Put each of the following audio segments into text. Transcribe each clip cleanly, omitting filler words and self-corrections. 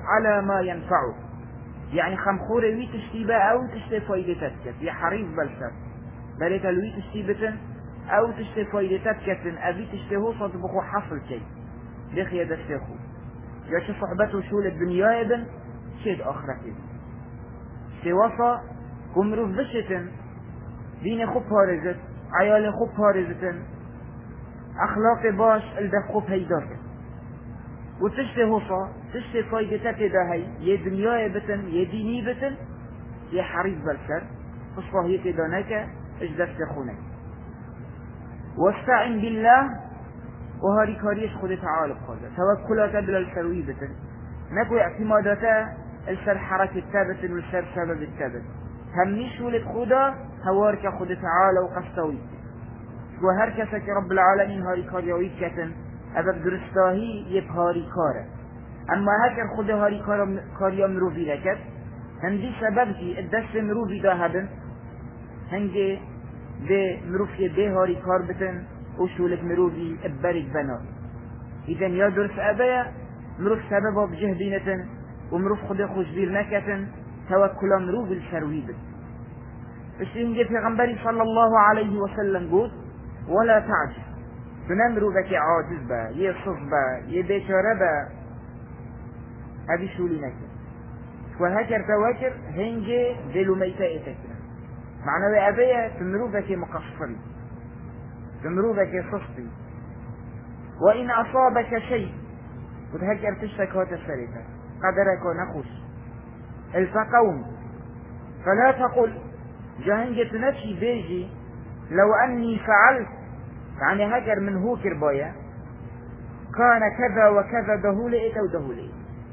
على ما ينفعه، يعني خمخور وي تشتي بقى أو تشتي فايدتك يا حريف بالسر بلت الوي تشتي بتن أو تشتي فايدتك أبي تشتي هو صدبخو حصل شيء دخي دستخو يا شو صحبته شو الدنيا ابن شيد آخرته سواسا كمروف بشتن دين خوب هارزت عيال خوب هارزتن أخلاق باش الدف خوب هيدارك وتشتي هوصا تشتي فايدتك ده هي يا دنيا بتن يا ديني بتن يا حريص بالسر فصلاحية دانك اجدف تخونك واستعن بالله وهاري كاريش خود تعالى بخوزة توكلات بلا السروي بتن نكو اعتماداتا السر حركة تابت والسر سبب التابت هميش ولد خودا هوارك خود تعالى وقصتوي وهر كسك رب العالمين هاري كاريوي كتن أبب درستاهي يبهاري كاره أما هكر خود هاري كاريا مروفي لكت هندي سببتي الدست مروفي داهبن هنجي دي مروفي دي هاري كار بتن وشولك مروفي ابارك بنا إذن يا درس أبايا مروف سببه بجهدينة ومروف خود خوشبير نكتن توكلا مروف الشروي بت الشيء في غنبري صلى الله عليه وسلم قول ولا تعجز تنمرو بك عاجز با يصف با يبشر با هذه شولي نكر وهكر توكر هنجي دلو ميتائتك معنى أبيا تمرو بك مقصري تمرو بك صفي وإن أصابك شيء وتهكر تشتك وتسريتا قدرك ونخش التقوم فلا تقل جهنجة نفسي بيجي لو أني فعلت يعني هجر من هوكر بايا كان كذا وكذا دهولي او دهولي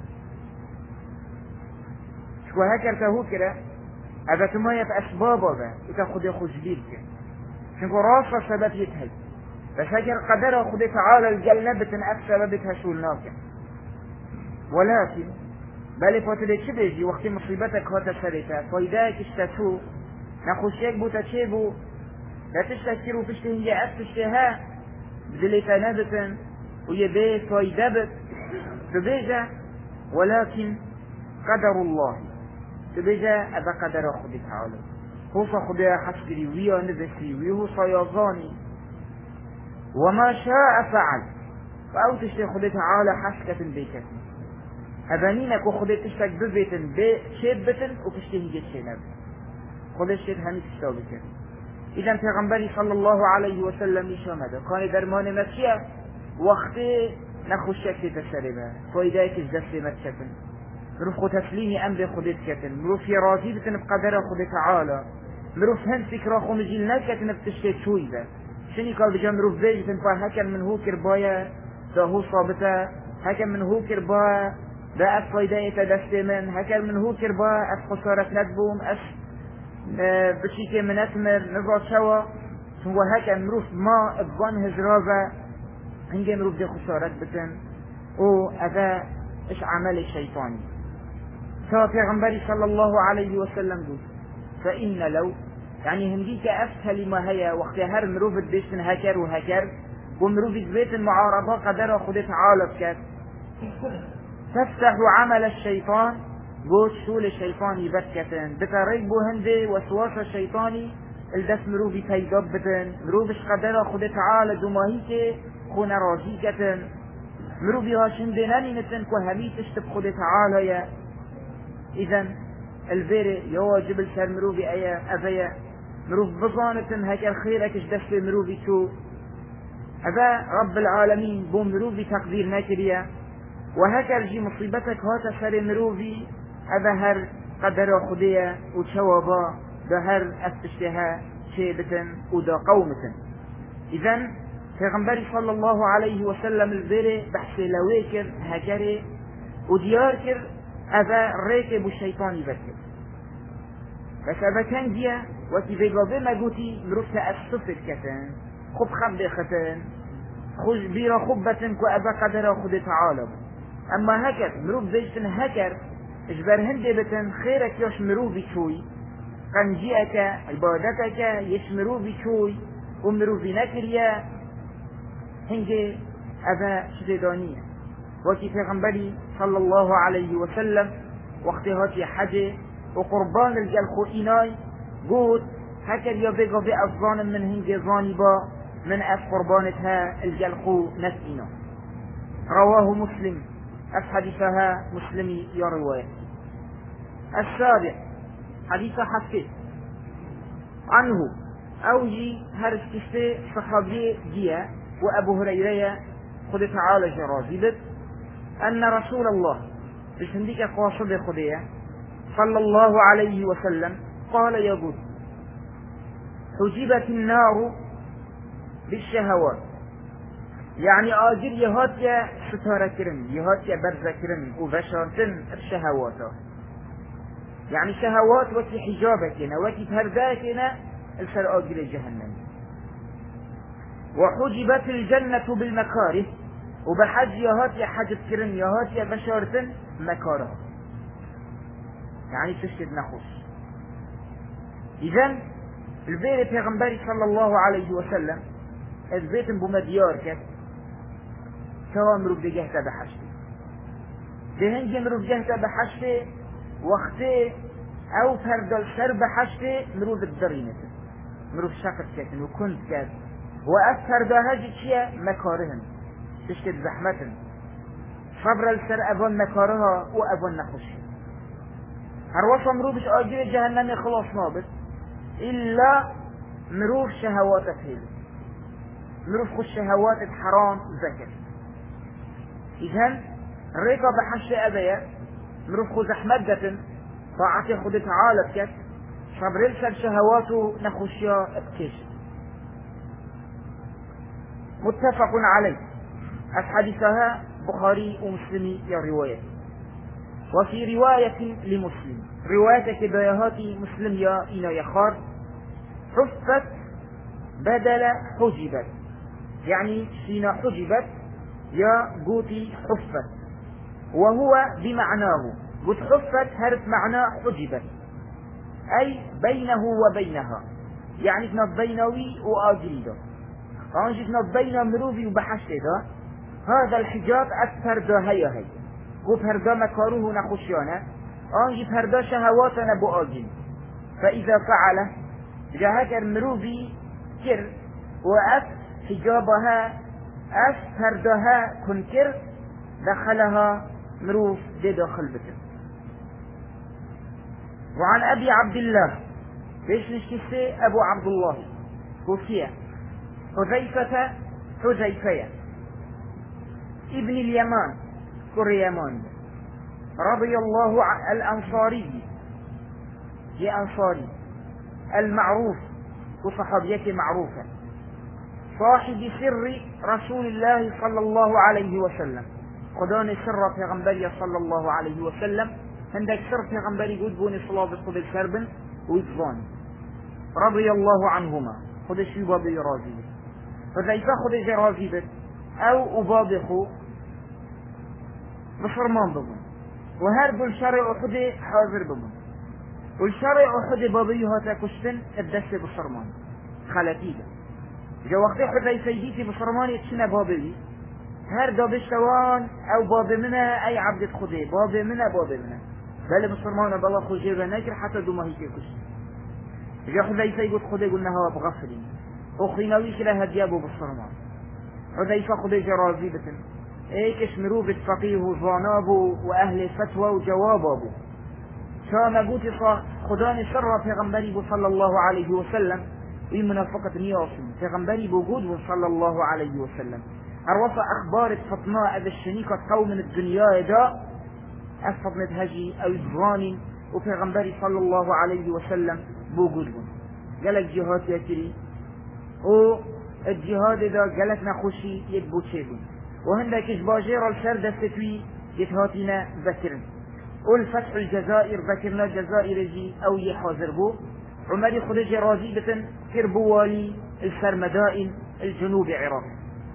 شو هكر تهوكرة اذا تمايت اسبابه ذا تاخذ يخش بيك شنكو راسه سبب يتهي بس هجر قدره خذ تعالى الجنة بتنأف سببتها شو الناكر ولكن بل فاتلك بيجي وقت مصيبتك هاتا سريتا فايداك اشتتو نخشيك بوتا تشيبو لا تشتكروا فيشتهي أفتشتها بدلتا نبتا ويبيت ويدبت تبيجا ولكن قدر الله تبيجا أبا قدر أخذ تعالى هو فخذها حسكري ويا نبسي ويهو صياغاني وما شاء فعل فأو تشتهي خذ تعالى حسكة بيكت أبانينك وخذ تشتك ببيت بشيبة وتشتهي جد شينب خذ الشيء همي تشتوبك إذا پیغمبری صلی الله علیه و سلم میشامده کانی درمان مکیه وقتی نخوشک تسربه فایده کش دست مکتن مروف خود تسلیم امر خودت کتن مروف راضی بتن بقدر خود تعالی مروف هم فکر خو مجیل نکتن بتشکه چوی به شنی کال بجا مروف بیجتن فا هکن من هو کربایه دا هو صابته هکن من هو کربایه دا اف فایده دست من هکن من هو کربایه اف خسارت ندبوم اف بشيكي من أثمر نظر شوا هو هكا مروف ما ابوان هجرابة هنجي مروف دي خسارات بتن او اذا اش عمل الشيطاني ففي غنبري صلى الله عليه وسلم قول فإن لو يعني هنجيك أسهل ما هي وقت هر مروف الديشن هكر وهكر ومروف بيت المعارضة قدر خدت عالب كات تفتح عمل الشيطان قوت شول الشيطان يبكتن بتريبو هندي وسواس الشيطاني الدس مروفي تيدبتن مروفش قدر خود تعالى دماهيك خونا راجيكتن مروفي هاشندناني نتن كوهمي تشتب خود تعالى يا اذن الفيري يواجب الشر مروفي ايا افيا مروف بظانتن هكا الخيرك اشدف مروفي شو هذا رب العالمين بو مروفي تقدير ناكريا وهكا رجي مصيبتك هاتا سر مروفي هذا هر قدر خدية وشوابا ده هر أفتشتها شيبة وده قومة إذن پیغمبر صلى الله عليه وسلم الزيري بحث لويكر هكري ودياركر هذا ريكب الشيطان يبكر بس هذا كان جيا وكي بيقابي ما قوتي مروف تأسفت كتن خب خب ختن خوش بيرا خبتن كو أبا قدر خد تعالى أما هكر مروف زيشتن هكر اجبر هندي بتن خيرك يشمرو بشوي قنجيك عبادتك يشمرو بشوي ومرو بنكريا هنجي أبا شديدانية وكي پیغمبری صلى الله عليه وسلم وقتهاتی حج وقربان الجلخو إيناي قوت هكذا يبقى بأفضان من هنجي ظانبا من أف قربانتها الجلخو نسئنا. رواه مسلم حديثها مسلمي يا رواية. السابع حديث حفظ عنه أوجي هرسكسي صحابي جيا وأبو هريرة خد تعالى جرازيبت أن رسول الله بشنديك قاصد خدية صلى الله عليه وسلم قال يقول حجبت النار بالشهوات، يعني آجر يهاتيا ستارة كرن يهاتيا برزة كرن وبشارتن الشهوات، يعني شهوات وكي حجابكنا وكي تهرداكنا السر آجر جهنم. وحجبت الجنة بالمكاره، وبحج يهاتيا حجب كرن يهاتيا بشارتن مكاره، يعني تشتد نخص. إذن البيت پیغمبری صلى الله عليه وسلم البيت بمديار كت كوا مروف دجهته بحشته دهنج مروف جهته بحشته وقته او فردل سر بحشته مروف الدرينته مروف شقت كتن وكنت كت وأثر دهاجي كيا مكارهن تشتد زحمتن صبر السر أبون مكارها وأبون نخش هروصا مروفش آجير جهنم خلاص نابت إلا مروف شهوات فيه مروف خش شهوات حرام ذكر. إذن ريكا بحش أبيا مروف خو زحمدة طاعتي خد تعالى كت صبر السر شهواته نخشيا ابكش. متفق عليه حديثها بخاري ومسلمي يا رواية. وفي رواية لمسلم رواية كبايهاتي مسلم يا إنا يخار حفت بدل حجبت، يعني سينا حجبت يا قوتي حفت، وهو بمعناه قلت حفت هرت معناه حجبت أي بينه وبينها، يعني تنب بينوي وآجريده أنجي تنب بين مروفي وبحشته هذا الحجاب أكثر دا هي قلت هردا مكاروه نخشيانه أنجي هردا شهواتنا بآجين. فإذا فعله جاهك المروفي كر وأف حجابها أف هردها كنكر دخلها مروف دي داخل بكر. وعن أبي عبد الله ليش نشكسي أبو عبد الله كوفية حذيفة ابن اليمان كريمان رضي الله عن الأنصاري هي أنصاري المعروف وصحابيته معروفة صاحب سر رسول الله صلى الله عليه وسلم قدان سر پیغمبر صلى الله عليه وسلم عندك سر پیغمبر قد بوني صلاة قد السربن ويتظان رضي الله عنهما خد الشيبا بيرازي فذيفا خد جرازي بت او ابابخو بفرمان ببن وهرب الشرع احد حاضر ببن والشرع احد بابيها تكشتن الدس بفرمان خلاتيجا جا وقتی حذیفه دیتی بفرمان يتشنا بابي هر دابشتوان او باب منه اي عبد خده باب منه بل بفرمان بالله خوجه بنكر حتى دو ماهي كش جا حذیفه يقول خده قلنا هوا بغفري اخريناوي كلا هديابو بفرمان حذيفة خده جرازي بتن ايكش مروبة فقيه وظانابو واهل فتوى وجوابابو شاما قوتي خداني شر پیغمبری صلى الله عليه وسلم المنافقة نياصم پیغمبری بوجود صلى الله عليه وسلم اروفا اخبار فطناء ذا الشنيكة قوم الدنيا دا افضنت هجي او الظاني وپیغمبری صلى الله عليه وسلم بوجود قالك جهات يكري و الجهاد دا قالك نخوشي يدبو تشيبون وهندك باجير الشر دستوي يتهاتينا ذكرن والفتح الجزائر ذكرنا الجزائر جي او يحاضر بو عمري خدج رازيبة كربوالي السرمدائن الجنوب عراق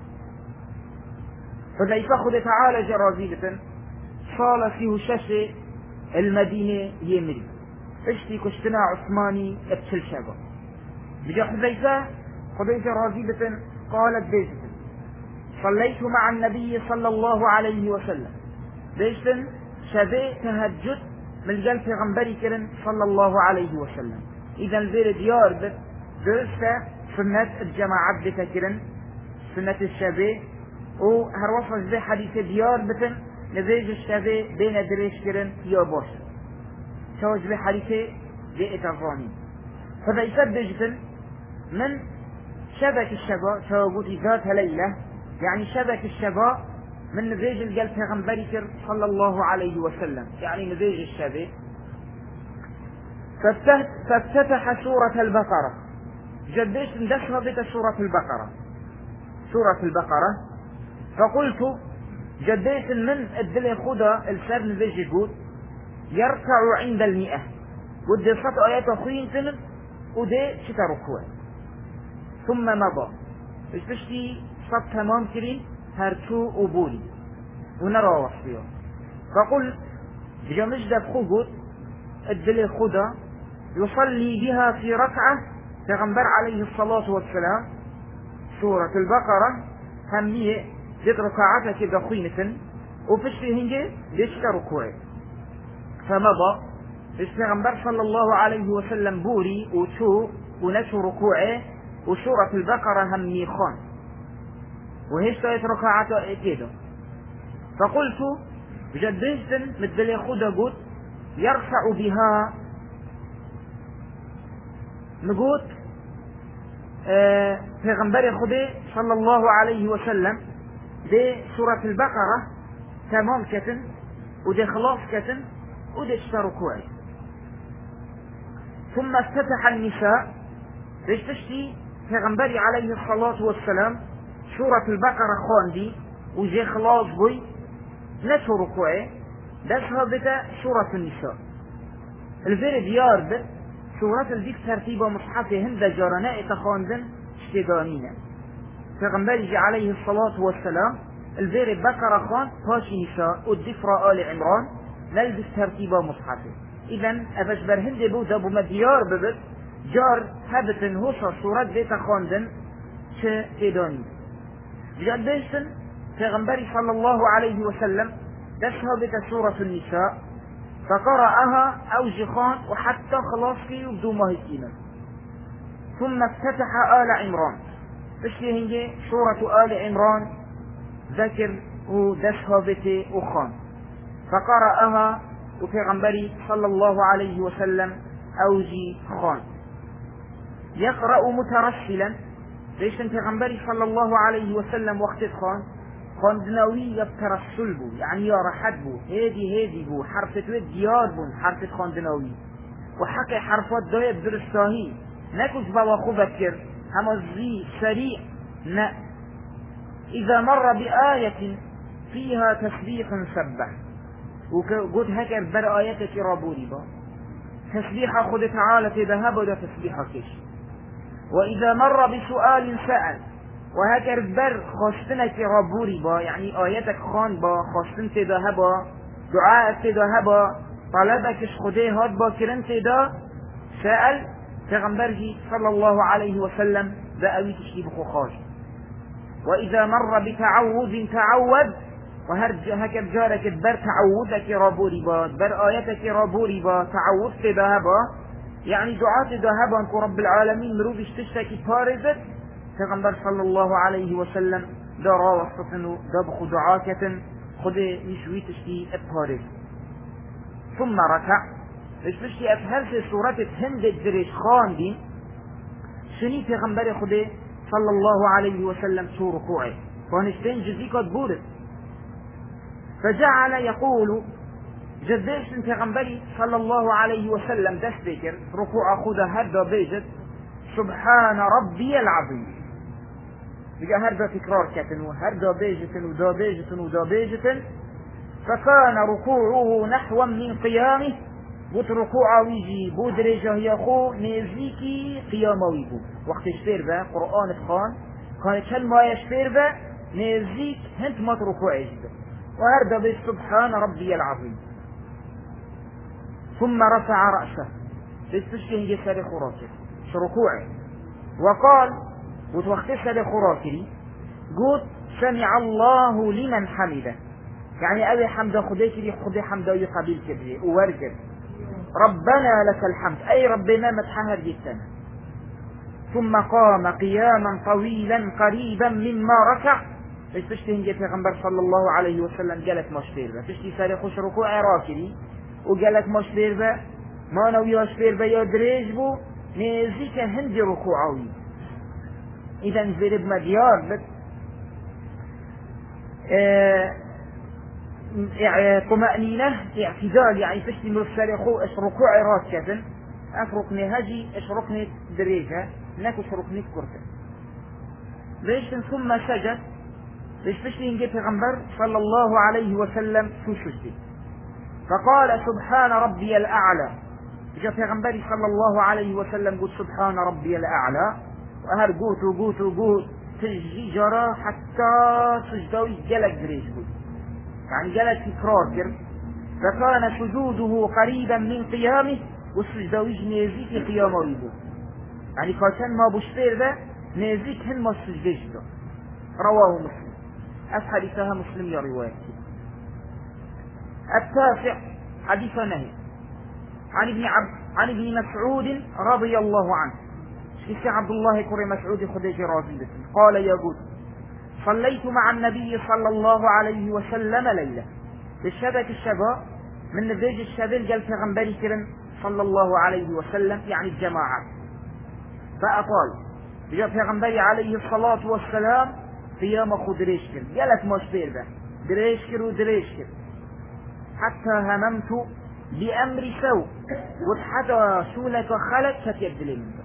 حذيفة خد تعالى جرازيبة صال فيه شاشة المدينة يمري اشتي كشتنا عثماني ابتل شابا بجا حذيفة خدج رازيبة قالت بيزة صليت مع النبي صلى الله عليه وسلم بيشتن شبه تهجد من قلب غنبري كرن صلى الله عليه وسلم. إذا الفير ديار بس درسة سنة الجماعة بتكرن سنة الشبه وهروصل زي حديث ديار بتن نبيج الشبه بين دريش كرن يا باش شوج بحديث زي اتفاني فبيسد بجتن من شبك الشبا شوقوتي ذات ليلة يعني شبك الشبا من نبيج القلب غنبري صلى الله عليه وسلم يعني نبيج الشبه فافتتح سورة البقرة جديش ندخل بك سورة البقرة فقلت جديش من الدلي خدا السر نبيج يقول يركع عند 100 ودي صوت آيات أخوين سنن ودي شتا ركوع ثم مضى اشتشتي صوت تمام كرين هرتو وبولي ونرى وصفيه فقل جمج دب خود الدلي خدا يصلي بها في ركعة پیغمبر عليه الصلاة والسلام سورة البقرة همية ذات ركعاتك دخوينة وفشتي هنجي ليشتا ركوع فمضى البيغمبر صلى الله عليه وسلم بوري وشو ونشو ركوعه وسورة البقرة همي خان وهيش تايت ركعاته كده فقلت بجدجتن مثل يخوض قلت يرفع بها نقول پیغمبر خدا صلى الله عليه وسلم دي سورة البقرة تمام كتن ودي خلاص كتن ودي اشتركوعي ثم افتتح النساء ليش تشتي پیغمبر عليه الصلاة والسلام سورة البقرة خواندي وجي خلاص بوي نشو ركوعي دسها بتا سورة النساء الفير ديار بت سورة الديك ترتيبة مصحفة هند جارناء تخواندن اشتدانين پیغمبر عليه الصلاة والسلام الفير البقرة خوان تاشي نساء والدفرة آل عمران نلبس ترتيبة مصحفة إذن أفش برهند بو دابو مديار ببت جار هبتن هوصا سورة ديتا خواندن اشتدانين جدشتن پیغمبر صلى الله عليه وسلم دسها بتا سورة النساء فقرأها أوجخان وحتى خلاص فيه بدون ما هيكينا ثم افتتح آل عمران فشي هنجي سورة آل عمران ذكر ودسها بتا أخان فقرأها وفيغنبري صلى الله عليه وسلم أوجي خان يقرأ مترسلا ليش فيغنبري صلى الله عليه وسلم وقت خان خاندناوي يبترسل بو يعني يا رحت بو هيدي بو حرف تويد ديار بو حرف خاندناوي وحكي حرفات دايب درستاهي نكوش بوا خبكر هما الزي سريع نا إذا مر بآية فيها تسبيح سبح وقلت هكذا بر آياتك رابوري با تسبيح خد تعالى تذهب ودا تسبيحكش وإذا مر بسؤال سأل وهكذا بر خواستنك رابوري با يعني آياتك خان با خواستن تذهب دعاء تذهب طلبكش خده هاد با كرن تذا سأل پیغمبرجي صلى الله عليه وسلم بأوي تشتي بخو خاش وإذا مر بتعوذ تعود وهكذا جارك بر تعوذك رابوري با بر آياتك رابوري با تعوذ تذهب يعني دعاء تذهب انكو رب العالمين مروفش تشتكي بارزت پیغمبر صلى الله عليه وسلم دارا وصفنو دابخو دعاكة خده يشوي تشتي بارز ثم ركع اشتشتي افهلت سورة هند الدريش خان دي شني پیغمبر خده صلى الله عليه وسلم سور ركوعه فانشتين جزيكات بورد فجعل يقول جديش پیغمبري صلى الله عليه وسلم دست بكر ركوع خده هردا بيجت سبحان ربي العظيم بقى هردا تكرار كتن وهردا بيجتن ودا بيجتن ودا بيجتن فكان ركوعه نحو من قيامه بوت ركوعه ويجي بودرجه يخو نزيكي قيامه ويبو وقت يشفير با قرآن فخان كانت هل ما يشفير با نزيك هنت ما تركوعه جدا وهردا بيج سبحان ربي العظيم ثم رفع رأسه لتشكي جسد خراكر ركوعه وقال وتوختش لخراكري قلت سمع الله لمن حمده، يعني أبي حمد خديك لي خدي حمده يقبل كبري وورجل ربنا لك الحمد، أي ربنا متحهر جدا. ثم قام قياما طويلا قريبا مما ركع. ايش تشتهن جي پیغمبر صلى الله عليه وسلم قالت مشبير به تشتي ساري خوش ركوع راكري وقالت مشبير به ما نوي مشبير به يدريج بو نيزيك هندي ركوعوي. اذا نزير بمديار بس طمأنينة اعتدال، يعني تشتي مرسالي خو اش ركوع راكبا افرقني هجي اش ركني دريجة ناكو شركني كرتا ليش. ثم سجد ليش تشتي نجي پیغمبر صلى الله عليه وسلم شو سجدي فقال سبحان ربي الأعلى. جاء پیغمبري صلى الله عليه وسلم قلت سبحان ربي الأعلى وهر قوت تجي جرى حتى سجدوي جلق دريج قلت يعني جلق تكرار كر. فكان سجوده قريبا من قيامه والسجدوي نيزيك قيامه يقول يعني كان ما بشتير ذا نيزيك هن ما سجدش ذا. رواه مسلم. حديثها مسلم يا روايتي. التاسع حديث نهي عن ابن مسعود رضي الله عنه. شيخ عبد الله كري مسعود خديج رازي قال يقول صليت مع النبي صلى الله عليه وسلم ليلة بالشبك الشباب من نبيج الشباب قال پیغمبري كرم صلى الله عليه وسلم يعني الجماعة فأطال جاء پیغمبري عليه الصلاة والسلام قيام خود دريشكر قالت مشبير به دريشكر حتى هممت بأمر سوء وحتى شولك خلق كتيبدلي منه.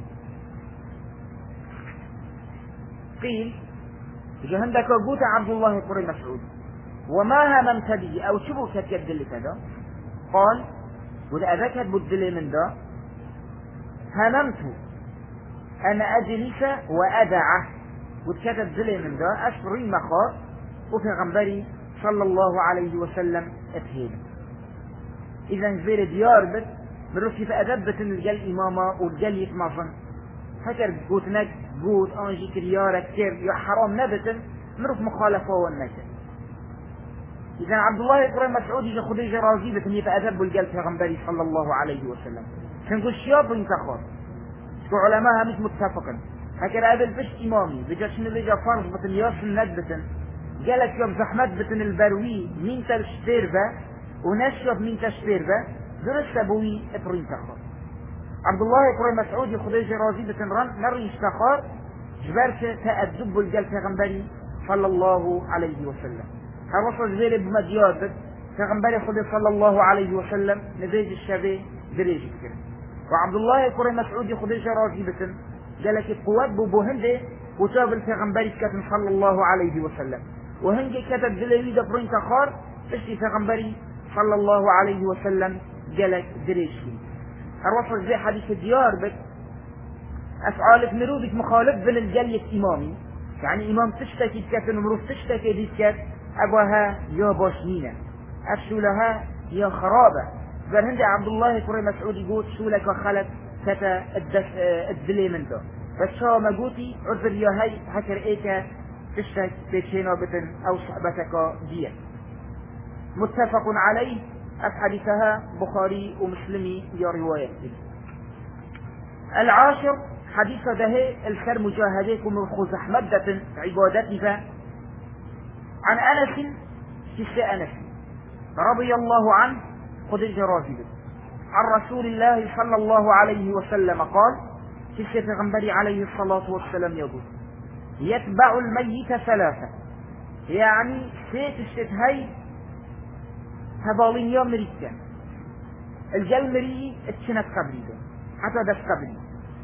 قيل جهندك قوت عبد الله قري مسعود وما هممت به أو شبو كتيبدلي كذا قال وإذا أذكت بدلي من ذا هممت أن أجلس وأدعه وتكتب دلي من ذا أشري مخاط وفي غنبري صلى الله عليه وسلم اتهيل. إذا زير ديار بس بروحي فأدبت الجل إماما والجل يتمظن فكر قوتناك قوت أنجي كريارة كتير يا حرام نبتا نروح مخالفة والنجا. إذا عبد الله إبراهيم مسعود يجي خديجة رازي بتني فأدب الجل في غنبري صلى الله عليه وسلم شنقول شياب ينتخر شو علماء مش متفقا هكذا قابل فيش إمامي بجا شنو بيجا فرض بتن ياصل ندبتن قالك يوم زحمت بتن البروي مين تشتير به ونشرب مين تشتير به درس أبوي إبراهيم تخر. عبد الله إبراهيم مسعود يخديجة رازي بتن نري اشتخار جبرت تأدب الجل في غنبري صلى الله عليه وسلم. هرصل زير بمدياد في غنبري خدي صلى الله عليه وسلم نبيج الشبي دريج كده. وعبد الله إبراهيم مسعود يخديجة رازي بتن قالك القوات بوهندي وتابل في غنبري كتن صلى الله عليه وسلم وهنجي كتب دليل دبرين تخار اشتي في غنبري صلى الله عليه وسلم قالك دريشي. هروصل زي حديث الديار بك أفعالك مروبك مخالف بين الجلية إمامي يعني إمام تشتكي كتن ومروف تشتكي ديسكت أبوها يا باشنينة أفشولها يا خرابة. قال هندي عبد الله كري مسعود يقول شولك وخلت كتا الدلي من ده فالشاو مقوتي عذر يا هاي هكر ايكا تشتك بيتشينا بتن او صحبتك ديا. متفق عليه. حديثها بخاري ومسلمي يا رواية. العاشر حديث ده الخير مجاهديكم الخوز احمدة عبادتها عن انس كسي انس رضي الله عنه خديجة رازبة عن رسول الله صلى الله عليه وسلم قال كسي پیغمبري عليه الصلاة والسلام يقول يتبع الميت ثلاثة يعني سيت الشتهي هبالين يوم مريكا الجل مري اتشنت قبلي حتى دس قبلي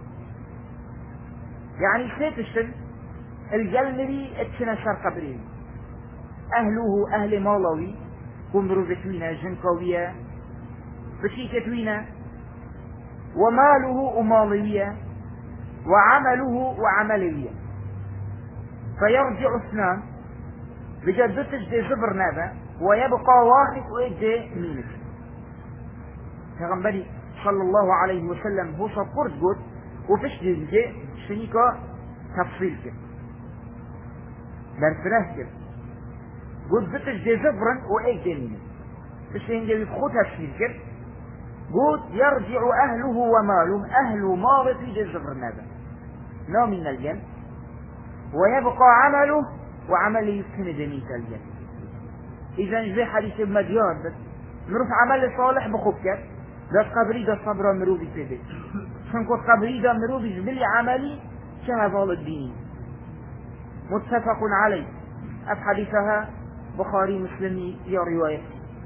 يعني سيت الشت الجل مري اتشنت شر قبلي أهله أهل مالوي كمرو بتوينة جنكوية بشيكة توينة وماله أمالية وعمله وعملية فيرجع اثنان بجدتش دي زبر نابا ويبقى واحد ويجي مينك. فغنبري صلى الله عليه وسلم هو صفورت قد وفش دي شنيكا تفصيل كده برفره كده قلت بتش دي زبرا وإيك دينينا بس هنجي يدخلها الشركة قلت يرجع أهله وماله أهله مال في دي زبر هذا نوع من الجن ويبقى عمله وعمله يسكن دنيت الجن. إذا نجي حديث المديار بس نروح عمل صالح بخبكت ده قبري ده صبر مروبي تبت شنكو قبري ده مروبي جبلي عملي شهد الدين متفق عليه. حديثها بخاري مسلمي يا رواية.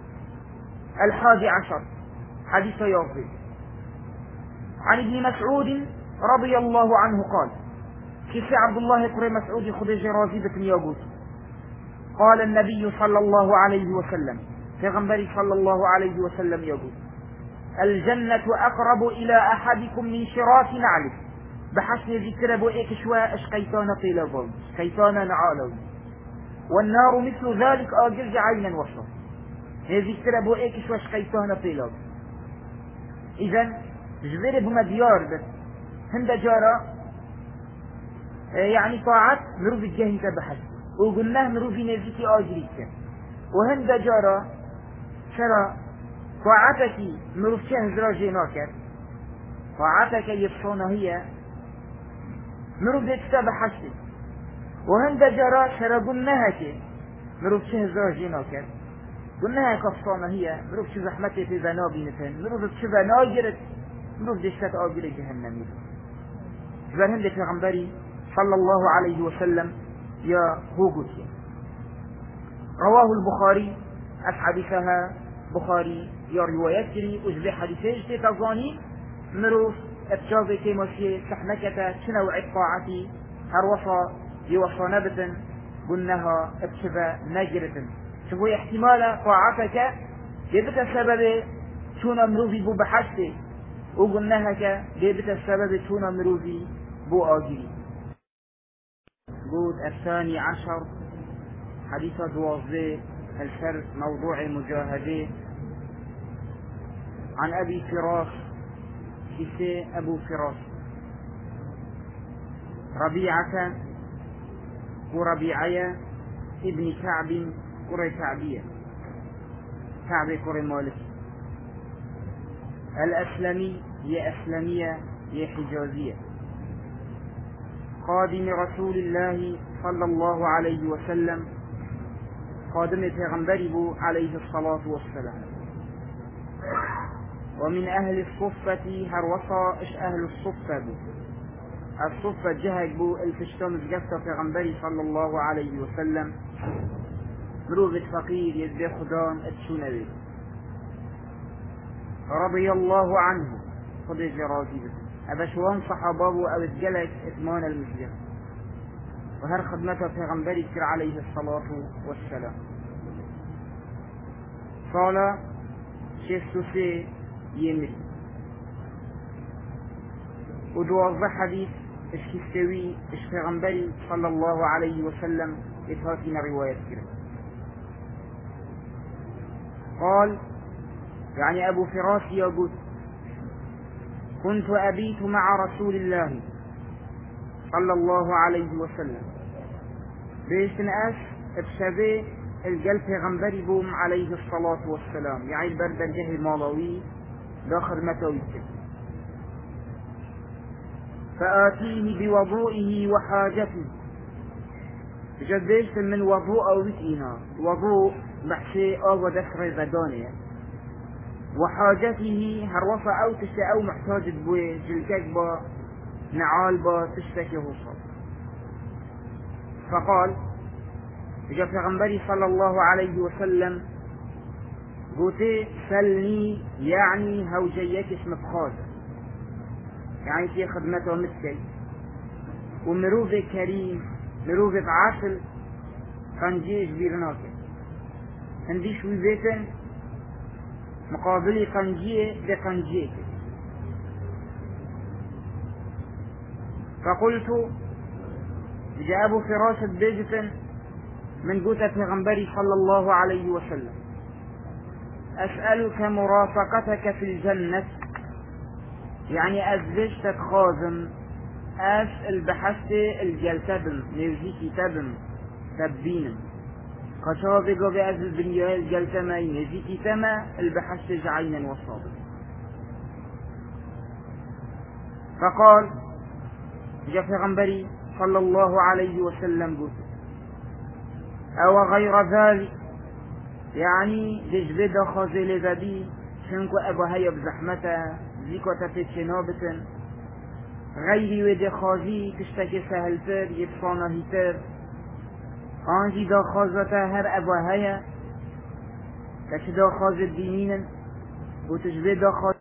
11 حديث يوفي عن ابن مسعود رضي الله عنه قال كيف عبد الله كري مسعود خدج رازبة ياقوت قال النبي صلى الله عليه وسلم في غنبري صلى الله عليه وسلم يقول الجنة أقرب إلى أحدكم من شراك نعله بحسن ذكر بوئك شواء اشقيتان طيلبون اشقيتان نعالون والنار مثل ذلك آجز عينا وصف ذكر بوئك شواء اشقيتان طيلبون. إذن جبير بمديار بس هند جارة يعني طاعت مروف الجهنة بحسن وقلناه مروفي نزيكي آجريك وهند جارة شرا طاعتك مروف شهز راجيناك طاعتك يبصونا هي مروف كتاب حسن وهند جارة شرا قلناها مروف شهز راجيناك قلناها كفصونا هي مروف شو زحمتي في ذنابي مثل مروف شو ناجرت مروف دشتات آجر جهنمي فهند في غنبري صلى الله عليه وسلم يا هوغوتي. رواه البخاري حديثها بخاري يا رواياتي أجبي حديثيش تتظاني مروف اتشافي كيموشي سحنكتا شنو عطاعتي هروصا يوصى نبتا قلناها اتشفى نجرة شوفوا احتمال طاعتك يبت السبب شون مروفي بو بحثي وقلناها يبت السبب شون مروفي بو آجري. قود 12 حديث دوازي الشر موضوع مجاهدة عن أبي فراس كسي أبو فراس ربيعة وربيعية ابن كعب قري كعبية كعب قري مالك الأسلمي يا أسلمية يا حجازية قادم رسول الله صلى الله عليه وسلم قادم پیغمبری عليه الصلاة والسلام ومن أهل الصفة هروصا إش أهل الصفة بو الصفة جهك بو الفشتم زقفت پیغمبری صلى الله عليه وسلم مروض فقير يزدي خدام اتشونوي رضي الله عنه خدج راضي أبشوان صحابه أو اتجلك إثمان المسلم وهر خدمته پیغمبری كر عليه الصلاة والسلام قال شستوسي يمري ودوازة حديث اشكستوي اش پیغمبری صلى الله عليه وسلم اتهاتنا رواية كر قال يعني أبو فراس يقول كنت أبيت مع رسول الله صلى الله عليه وسلم بيشن أش بشبه القلب غنبري بوم عليه الصلاة والسلام يعني البرد الجهل المالوي داخل متويته فآتيه بوضوئه وحاجته جديش من وضوء أو ويتينا وضوء محشي أو دخر زدانية وحاجته هروفة أو تشتى أو محتاج بوي جلكك با نعال با تشتكي هوصل فقال جاء پیغمبری صلى الله عليه وسلم قوتي سلني يعني هوجيك اسم بخاز يعني في خدمته مسكي ومروف كريم مروف بعسل قنجيش بيرناك عندي شوي بيتن مقابل قنجية بقنجيك فقلت جاء أبو فراس بيجة من قوتة پیغمبری صلى الله عليه وسلم أسألك مرافقتك في الجنة يعني أزدشتك خازم أسأل بحث الجلتبن نيوزيكي تبن تبين قشاب قابي از الدنيا الجلتما ينزيكي تما البحشتج عينا والصابر. فقال جاء في غنبري صلى الله عليه وسلم قلت أو غير ذلك يعني ججبدا خازل ذبي شنكو أبو هيا بزحمته زيكو تفيد شنابة غيري ودي خازي تشتكي سهلتر يبصانا هيتر آنجي دا خازته هر أبو هيا كش دا خاز الدينين وتجبدا خاز